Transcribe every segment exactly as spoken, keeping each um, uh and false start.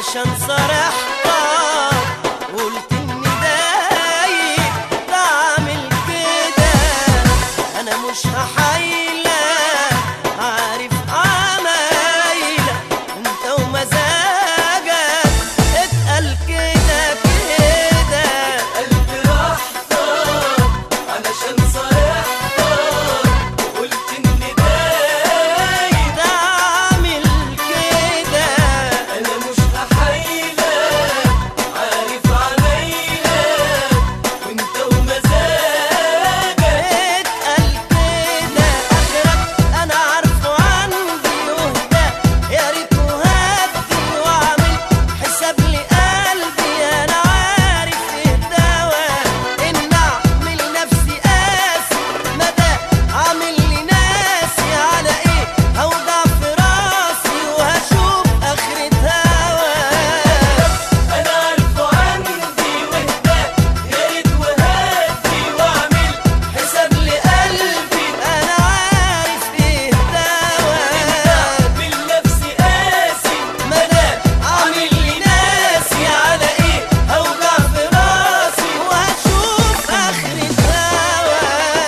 علشان صرحتك قلت اني دايق بعمل كده. انا مش هحايلك عارف عمايلك انت ومزاجك اتقل كده كده. قلبي راحتك علشان صرحتك وقلت اني دايق بعمل كده. انا مش هحايلك عارف عمايلك وانت ومزاجك اتقل كده. اخرك انا عارفه عندي يهدى يا ريت وهدي واعمل حساب لقلبي. انا عارف ايه الدواء ان اعمل نفسي قاسي مدى عامل لي ناسي. على ايه هوجع في راسي وهشوف اخرة هواك. انا عارفه عندي وهدى يا ريت وهدي واعمل حساب لقلبي. انا عارف ايه الدواء بالنفس قاسي مدام عامل لي ناسي. على ايه هوجع في راسي وهشوف اخرة هواك.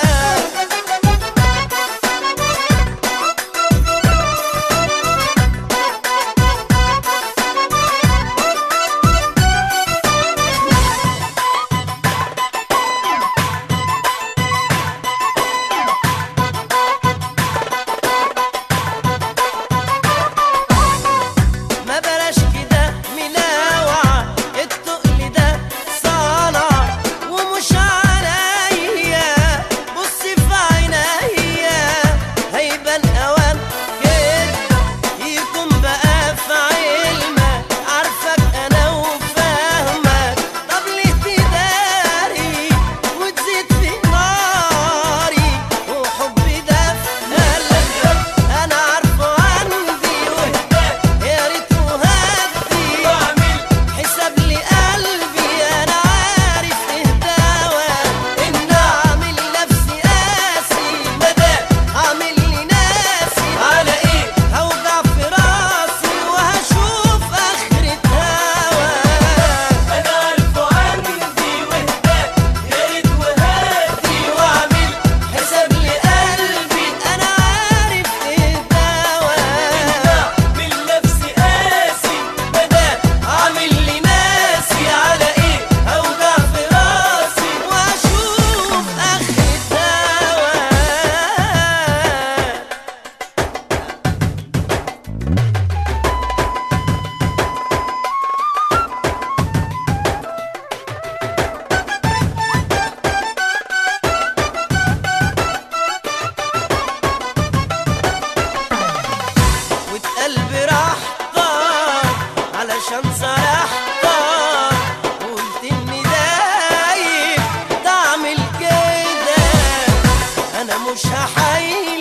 ما بلاش كده ملاوعة التقل ده صنع ومش عليا. بصي في عينيا هيبان اوام كده يكون بقى في علمك. عارفك انا وفاهمك طب ليه تداري وتزيد في ناري وحبي ده في قلبك. انا عارفه عندي وهدى يا ريت وهدي واعمل حساب لقلبي. انا عارف ايه دواء ان اعمل نفسي قاسي مدام عامل لي ناسي. على ايه هوجع في راسي وهشوف اخرة هواك. انا عارفه عندي وهدى يا ريت وهدي واعمل حساب لقلبي. انا عارف ايه دواء بالنفس قاسي مدام عامل لي ناسي. على ايه هوجع في راسي واشوف اخرة هواك. وتقلبي راحتك علشان صرحتك قلت اني دايق تعمل كده. انا مش هحايل